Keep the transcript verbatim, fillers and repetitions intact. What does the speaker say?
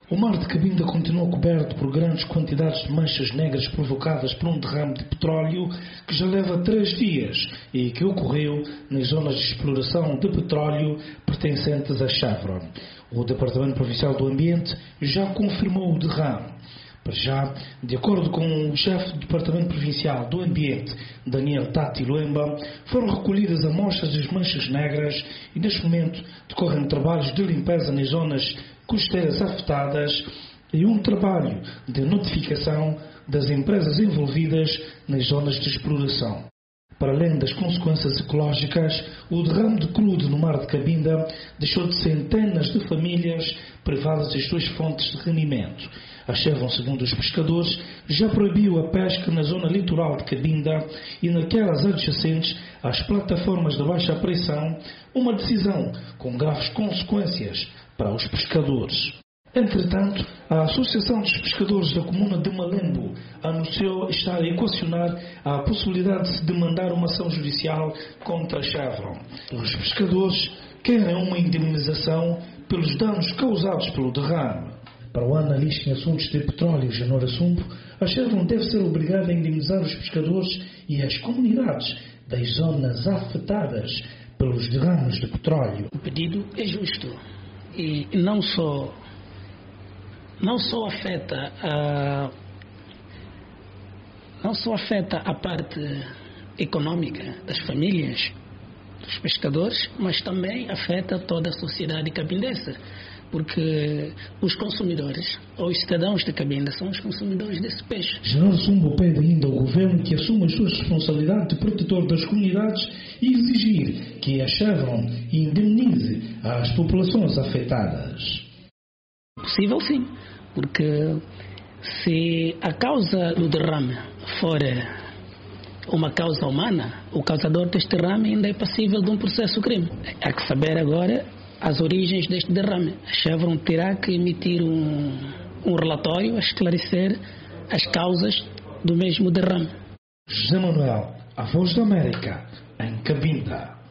O mar de Cabinda continua coberto por grandes quantidades de manchas negras provocadas por um derrame de petróleo que já leva três dias e que ocorreu nas zonas de exploração de petróleo pertencentes à Chevron. O Departamento Provincial do Ambiente já confirmou o derrame. Para já, de acordo com o chefe do Departamento Provincial do Ambiente, Daniel Tati Luemba, foram recolhidas amostras das manchas negras e, neste momento, decorrem trabalhos de limpeza nas zonas costeiras afetadas e um trabalho de notificação das empresas envolvidas nas zonas de exploração. Para além das consequências ecológicas, o derrame de crudo no mar de Cabinda deixou de centenas de famílias privadas das suas fontes de rendimento. A Chevron, segundo os pescadores, já proibiu a pesca na zona litoral de Cabinda e naquelas adjacentes às plataformas de baixa pressão, uma decisão com graves consequências para os pescadores. Entretanto, a Associação dos Pescadores da Comuna de Malembo anunciou estar a equacionar a possibilidade de se demandar uma ação judicial contra a Chevron. Os pescadores querem uma indemnização pelos danos causados pelo derrame. Para o analista em assuntos de petróleo, Janora Sumpo, a Chevron deve ser obrigada a indemnizar os pescadores e as comunidades das zonas afetadas pelos derrames de petróleo. O pedido é justo e não só, não só afeta a, não só afeta a parte econômica das famílias dos pescadores, mas também afeta toda a sociedade cabindense. Porque os consumidores, ou os cidadãos de Cabinda, são os consumidores desse peixe. Janora Sumpo pede ainda ao governo que assuma as suas responsabilidades de protetor das comunidades e exigir que a Chevron indemnize as populações afetadas. Possível sim, porque se a causa do derrame for uma causa humana, o causador deste derrame ainda é passível de um processo crime. Há que saber agora as origens deste derrame. A Chevron terá que emitir um, um relatório a esclarecer as causas do mesmo derrame. José Manuel, a Voz da América, em Cabinda.